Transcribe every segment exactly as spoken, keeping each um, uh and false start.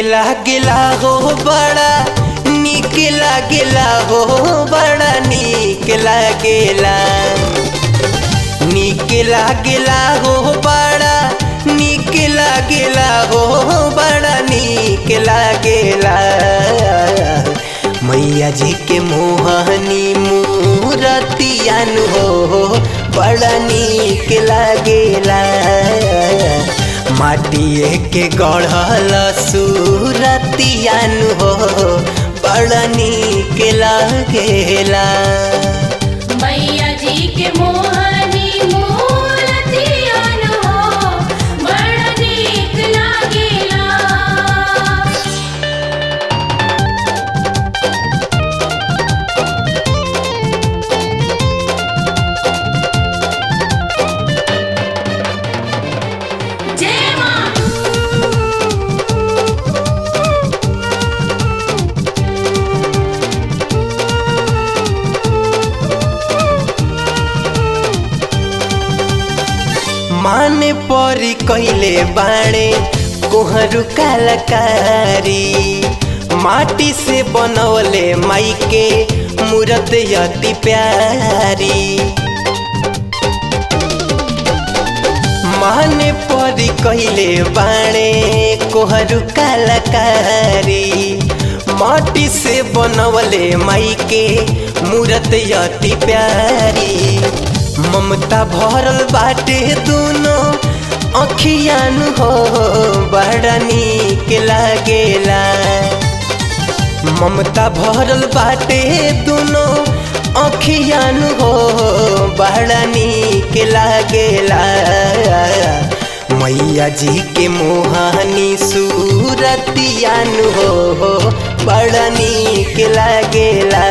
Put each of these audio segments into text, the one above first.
लागेला हो बड़ा नीक लागेला हो बड़ा नीक लागेला नीक लागेला हो बड़ा नीक लागेला हो बड़ा नीक लागेला मैया जी के मोहनी मूरतियान हो बड़ा नीक लागेला माटिए के गढ़ल सूरतियान हो बड़ा नीक लागेला मैया जी के मोहनी मूरतियान हो बड़ा नीक लागेला। जय मां। माने परी कैले बाणे कोहरू कलाकारी माटी से बनवले माई के मूरत अति प्यारी माने परी कैले बाणे कोहरू कलाकारी माटी से बनवले माई के मूरत अति प्यारी ममता भरल बाटे दोनों अखियान हो बड़ा नीक लागेला ममता भरल बाटे दोनों अखियान हो बड़ा नीक लागेला मैया जी के मोहनी सूरतियान हो बड़ा नीक लागेला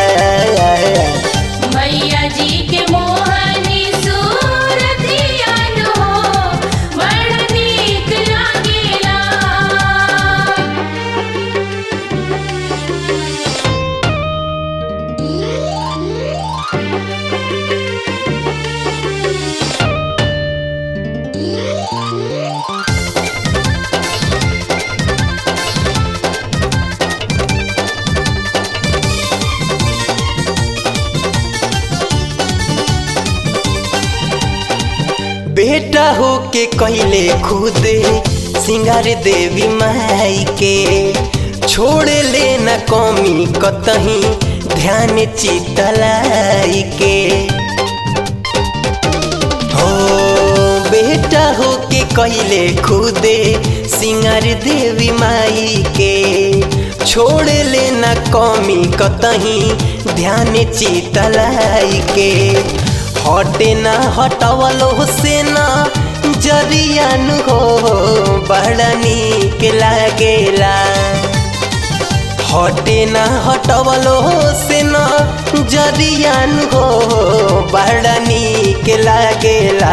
मैया जी के मोहनी सूरतियान हो बड़ा नीक लागेला। बेटा हो के कहले खुद सिंगार देवी माई के छोड़े ले न कमी कतही ध्यान चितलाई के हो बेटा हो के कहले खुद सिंगार देवी माई के छोड़े ले न कमी कतही ध्यान चितलाई के हटे ना हटवलो से ना जरियान हो बड़ा नीक लागेला हटे ना हटवलो से ना जरियान हो बड़ा नीक लागेला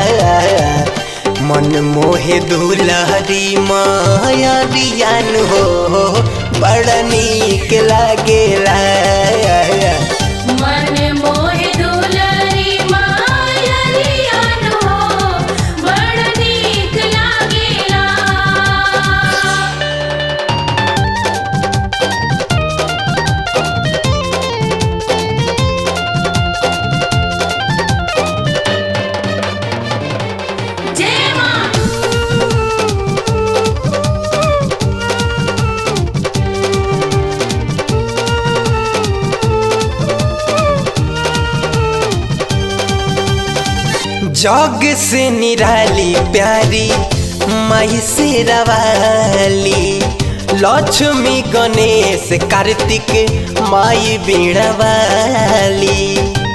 मन मोहे दुलहरी माया रियान हो बड़ा नीक लागेला मन मोहे दुलरी माया रियान हो बड़ा नीक लागेला। जय मां। जग से निराली प्यारी माई से रवाली लक्ष्मी गणेश कार्तिक माई बीड़ावाली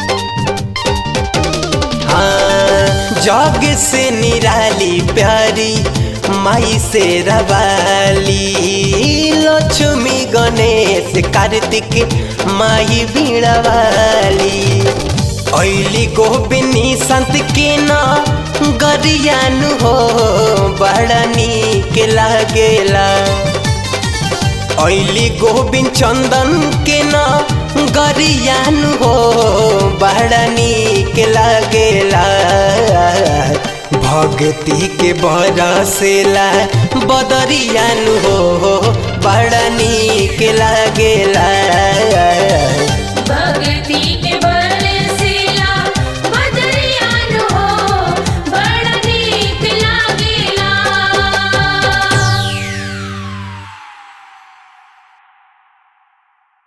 हाँ जग से निराली प्यारी माई से रवाली लक्ष्मी गणेश कार्तिक माई बीड़ावाली ऐली गोबिनी संत के ना गरियान हो बड़ा नीक लागेला ऐली गोविंद चंदन के ना गरियान हो बड़ा नीक लागेला। भगती के बरसेला बदरियान हो बड़ा नीक लागेला।